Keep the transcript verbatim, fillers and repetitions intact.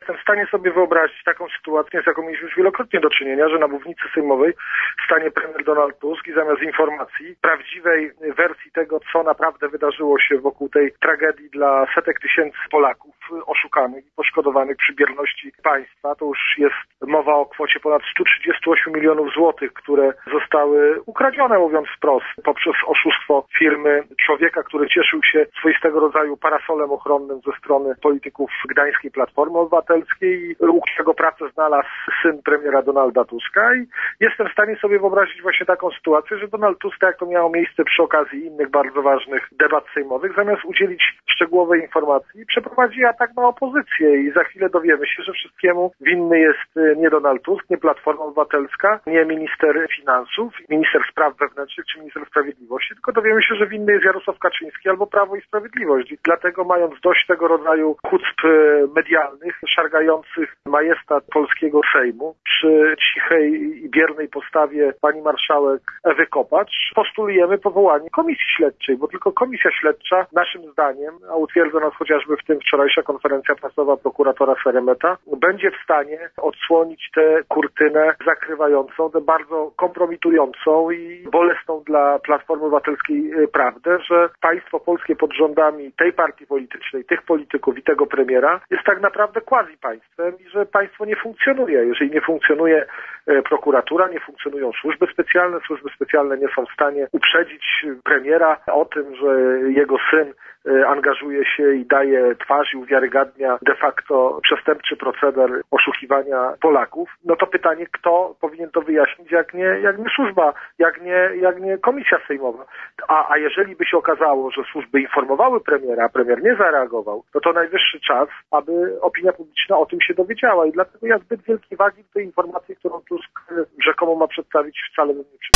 jestem w stanie sobie wyobrazić taką sytuację, z jaką mieliśmy już wielokrotnie do czynienia, że na mównicy sejmowej stanie premier Donald Tusk i zamiast informacji, prawdziwej wersji tego, co naprawdę wydarzyło się wokół tej tragedii dla setek tysięcy Polaków oszukanych i poszkodowanych przy bierności państwa, to już jest mowa o kwocie ponad sto trzydzieści osiem milionów złotych, które zostały ukradzione, mówiąc wprost, poprzez oszustwo firmy człowieka, który cieszył się swoistego rodzaju parasolem ochronnym ze strony polityków Gdańskiej Platformy Obywatelskiej, u którego pracę znalazł syn premiera Donalda Tuska i jestem w stanie sobie wyobrazić właśnie taką sytuację, że Donald Tusk, jak to miało miejsce przy okazji innych bardzo ważnych debat sejmowych, zamiast udzielić szczegółowej informacji, przeprowadzi atak na opozycję i za chwilę dowiemy się, że wszystkiemu winny jest nie Donald Tusk, nie Platforma Obywatelska, nie minister finansów, minister spraw wewnętrznych czy minister sprawiedliwości, tylko dowiemy się, że winny jest Jarosław Kaczyński albo Prawo i Sprawiedliwość. I dlatego, mając dość tego rodzaju chucp medialnych, szargających majestat polskiego Sejmu, przy cichej i biernej postawie pani marszałek Ewy Kopacz, postulujemy powołanie komisji śledczej, bo tylko komisja śledcza, naszym zdaniem, a utwierdza nas chociażby w tym wczorajsza konferencja prasowa prokuratora Seremeta, będzie w stanie odsłonić tę kurtynę zakrywającą, tę bardzo kompromitującą i bolesną dla Platformy Obywatelskiej prawdę, że państwo polskie pod rządami tej partii politycznej, tych polityków i tego premiera jest tak naprawdę quasi-państwem i że państwo nie funkcjonuje. Jeżeli nie funkcjonuje prokuratura, nie funkcjonują służby specjalne, służby specjalne nie są w stanie uprzedzić premiera o tym, że jego syn angażuje się i daje twarz i uwiarygadnia de facto przestępczy proceder oszukiwania Polaków, no to pytanie, kto powinien to wyjaśnić, jak nie, jak nie służba, jak nie, jak nie komisja sejmowa. A, a jeżeli by się okazało, że służby informowały premiera, a premier nie zareagował, no to najwyższy czas, aby opinia publiczna o tym się dowiedziała i dlatego ja zbyt wielkiej wagi w tej informacji, którą Tusk rzekomo ma przedstawić, wcale bym nie przypisał.